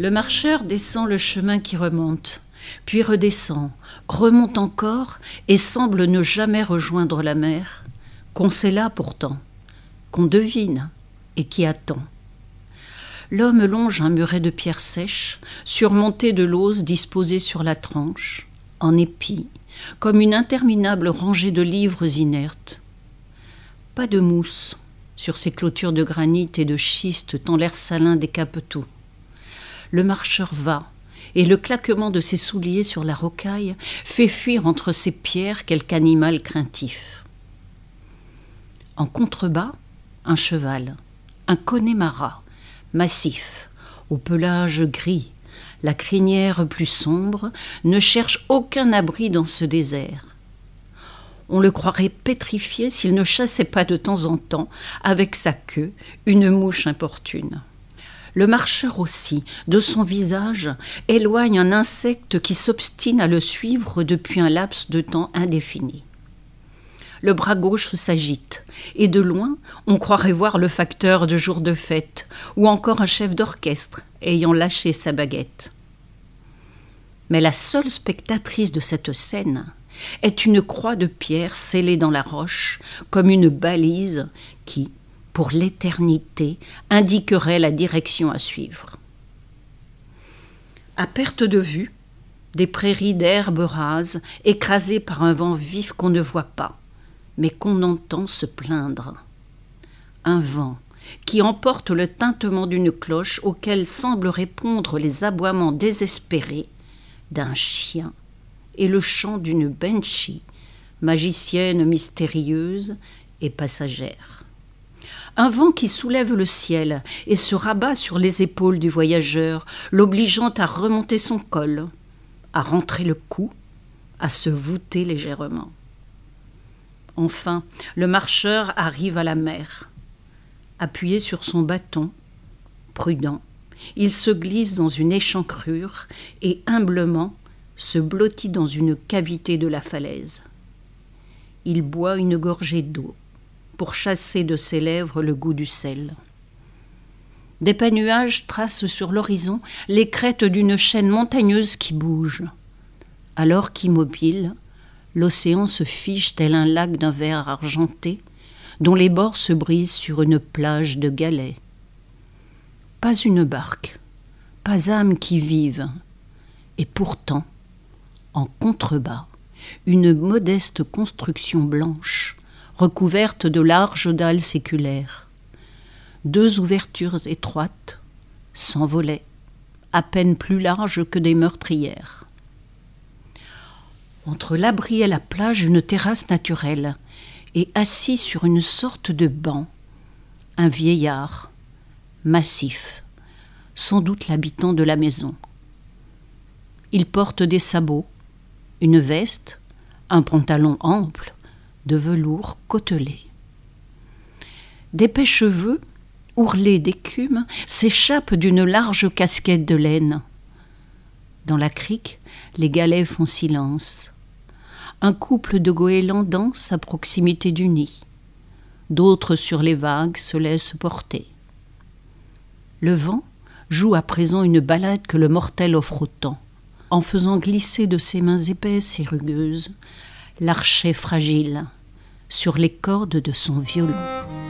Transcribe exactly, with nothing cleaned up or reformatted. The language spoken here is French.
Le marcheur descend le chemin qui remonte, puis redescend, remonte encore et semble ne jamais rejoindre la mer, qu'on sait là pourtant, qu'on devine et qui attend. L'homme longe un muret de pierres sèches, surmonté de lauses disposées sur la tranche, en épis, comme une interminable rangée de livres inertes. Pas de mousse sur ces clôtures de granit et de schiste tant l'air salin décape tout. Le marcheur va, et le claquement de ses souliers sur la rocaille fait fuir entre ses pierres quelque animal craintif. En contrebas, un cheval, un Connemara, massif, au pelage gris, la crinière plus sombre, ne cherche aucun abri dans ce désert. On le croirait pétrifié s'il ne chassait pas de temps en temps, avec sa queue, une mouche importune. Le marcheur aussi, de son visage, éloigne un insecte qui s'obstine à le suivre depuis un laps de temps indéfini. Le bras gauche s'agite, et de loin, on croirait voir le facteur de jour de fête, ou encore un chef d'orchestre ayant lâché sa baguette. Mais la seule spectatrice de cette scène est une croix de pierre scellée dans la roche, comme une balise qui, pour l'éternité, indiquerait la direction à suivre. À perte de vue, des prairies d'herbes rases, écrasées par un vent vif qu'on ne voit pas, mais qu'on entend se plaindre. Un vent qui emporte le tintement d'une cloche auquel semblent répondre les aboiements désespérés d'un chien et le chant d'une banshee, magicienne mystérieuse et passagère. Un vent qui soulève le ciel et se rabat sur les épaules du voyageur, l'obligeant à remonter son col, à rentrer le cou, à se voûter légèrement. Enfin, le marcheur arrive à la mer. Appuyé sur son bâton, prudent, il se glisse dans une échancrure et humblement se blottit dans une cavité de la falaise. Il boit une gorgée d'eau pour chasser de ses lèvres le goût du sel. D'épais nuages tracent sur l'horizon les crêtes d'une chaîne montagneuse qui bouge, alors qu'immobile, l'océan se fige tel un lac d'un verre argenté, dont les bords se brisent sur une plage de galets. Pas une barque, pas âme qui vive, et pourtant, en contrebas, une modeste construction blanche, recouverte de larges dalles séculaires. Deux ouvertures étroites, sans volets, à peine plus larges que des meurtrières. Entre l'abri et la plage, une terrasse naturelle, et assis sur une sorte de banc, un vieillard, massif, sans doute l'habitant de la maison. Il porte des sabots, une veste, un pantalon ample, de velours côtelé. D'épais cheveux, ourlés d'écume, s'échappent d'une large casquette de laine. Dans la crique, les galets font silence. Un couple de goélands danse à proximité du nid. D'autres sur les vagues se laissent porter. Le vent joue à présent une ballade que le mortel offre au temps, en faisant glisser de ses mains épaisses et rugueuses l'archet fragile sur les cordes de son violon.